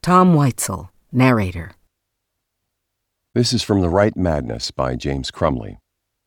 Tom Weitzel, narrator. This is from The Right Madness by James Crumley.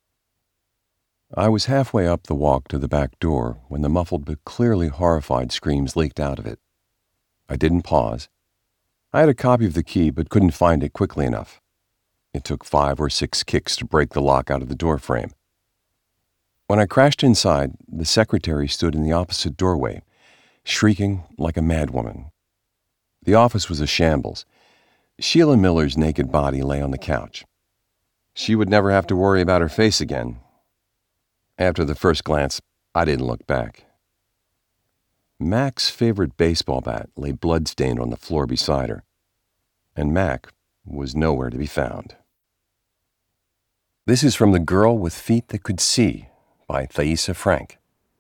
I was halfway up the walk to the back door when the muffled but clearly horrified screams leaked out of it. I didn't pause. I had a copy of the key but couldn't find it quickly enough. It took 5 or 6 kicks to break the lock out of the door frame. When I crashed inside, the secretary stood in the opposite doorway, shrieking like a madwoman. The office was a shambles. Sheila Miller's naked body lay on the couch. She would never have to worry about her face again. After the first glance, I didn't look back. Mac's favorite baseball bat lay bloodstained on the floor beside her, and Mac was nowhere to be found. This is from The Girl with Feet That Could See by Thaisa Frank.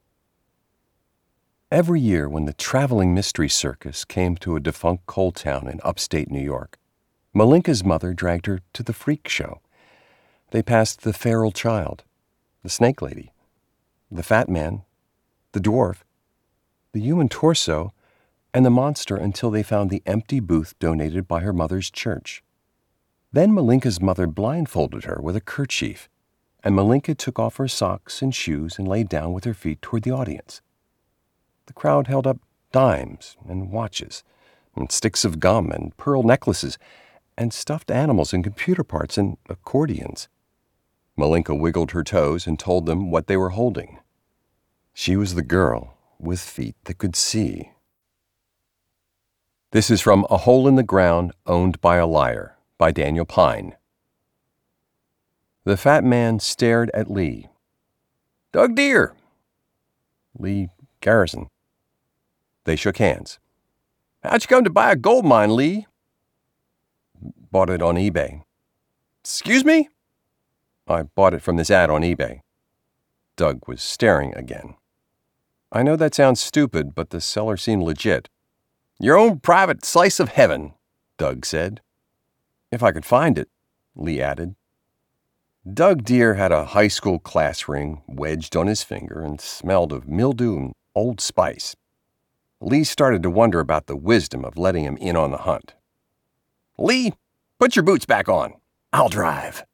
Every year when the traveling mystery circus came to a defunct coal town in upstate New York, Malinka's mother dragged her to the freak show. They passed the feral child, the snake lady, the fat man, the dwarf, the human torso, and the monster until they found the empty booth donated by her mother's church. Then Malinka's mother blindfolded her with a kerchief, and Malinka took off her socks and shoes and lay down with her feet toward the audience. The crowd held up dimes and watches and sticks of gum and pearl necklaces and stuffed animals and computer parts and accordions. Malinka wiggled her toes and told them what they were holding. She was the girl with feet that could see. This is from A Hole in the Ground Owned by a Liar by Daniel Pine. The fat man stared at Lee. "Doug Deere." Lee Garrison. They shook hands. "How'd you come to buy a gold mine, Lee?" "Bought it on eBay." "Excuse me?" "I bought it from this ad on eBay." Doug was staring again. "I know that sounds stupid, but the seller seemed legit." "Your own private slice of heaven," Doug said. "If I could find it," Lee added. Doug Deere had a high school class ring wedged on his finger and smelled of mildew and Old Spice. Lee started to wonder about the wisdom of letting him in on the hunt. "Lee, put your boots back on. I'll drive."